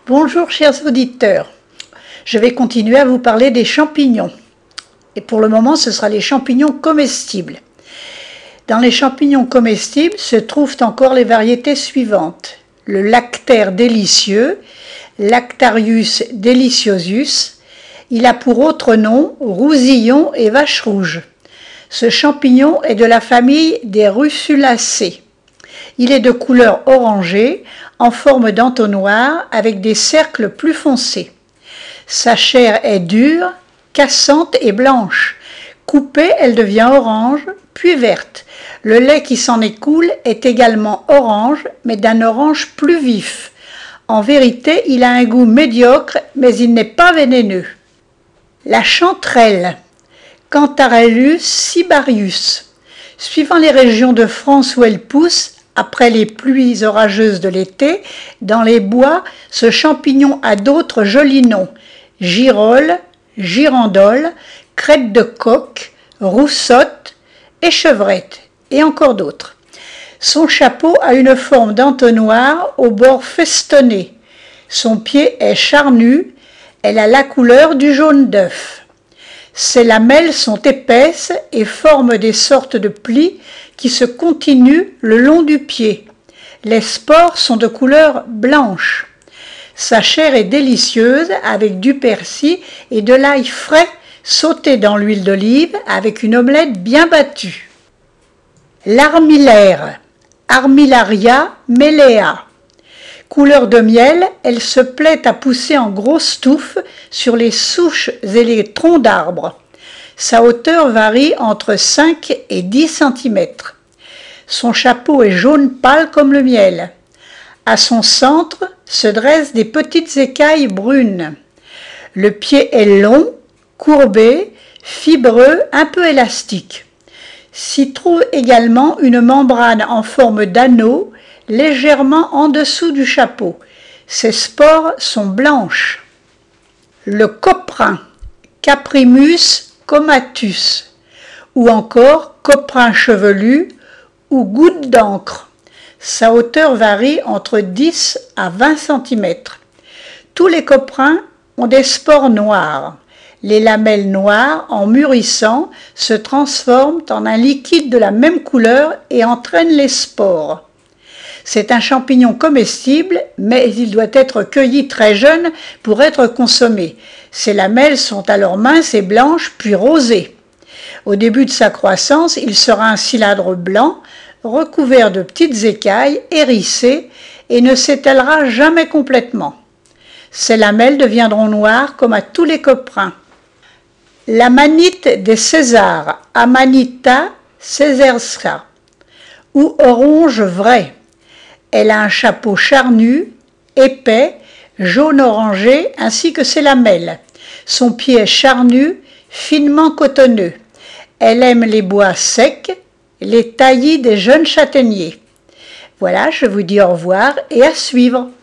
Bonjour chers auditeurs, je vais continuer à vous parler des champignons. Et pour le moment, ce sera les champignons comestibles. Dans les champignons comestibles se trouvent encore les variétés suivantes. Le lactaire délicieux, Lactarius deliciosus. Il a pour autre nom rousillon et vache rouge. Ce champignon est de la famille des Rusulacées. Il est de couleur orangée, en forme d'entonnoir, avec des cercles plus foncés. Sa chair est dure, cassante et blanche. Coupée, elle devient orange, puis verte. Le lait qui s'en écoule est également orange, mais d'un orange plus vif. En vérité, il a un goût médiocre, mais il n'est pas vénéneux. La chanterelle, Cantarellus cibarius. Suivant les régions de France où elle pousse, après les pluies orageuses de l'été, dans les bois, ce champignon a d'autres jolis noms. Girole, girandole, crête de coq, roussotte, échevrette, et encore d'autres. Son chapeau a une forme d'entonnoir au bord festonné. Son pied est charnu, elle a la couleur du jaune d'œuf. Ses lamelles sont épaisses et forment des sortes de plis qui se continuent le long du pied. Les spores sont de couleur blanche. Sa chair est délicieuse avec du persil et de l'ail frais sauté dans l'huile d'olive avec une omelette bien battue. L'armillaire, Armillaria mellea. Couleur de miel, elle se plaît à pousser en grosses touffes sur les souches et les troncs d'arbres. Sa hauteur varie entre 5 et 10 cm. Son chapeau est jaune pâle comme le miel. À son centre se dressent des petites écailles brunes. Le pied est long, courbé, fibreux, un peu élastique. S'y trouve également une membrane en forme d'anneau, légèrement en dessous du chapeau. Ses spores sont blanches. Le coprin, Caprimus comatus, ou encore coprin chevelu ou goutte d'encre. Sa hauteur varie entre 10 à 20 cm. Tous les coprins ont des spores noires. Les lamelles noires, en mûrissant, se transforment en un liquide de la même couleur et entraînent les spores. C'est un champignon comestible, mais il doit être cueilli très jeune pour être consommé. Ses lamelles sont alors minces et blanches, puis rosées. Au début de sa croissance, il sera un cylindre blanc, recouvert de petites écailles, hérissées, et ne s'étalera jamais complètement. Ses lamelles deviendront noires comme à tous les coprins. L'amanite des Césars, Amanita caesarska, ou orange vrai. Elle a un chapeau charnu, épais, jaune-orangé, ainsi que ses lamelles. Son pied est charnu, finement cotonneux. Elle aime les bois secs, les taillis des jeunes châtaigniers. Voilà, je vous dis au revoir et à suivre.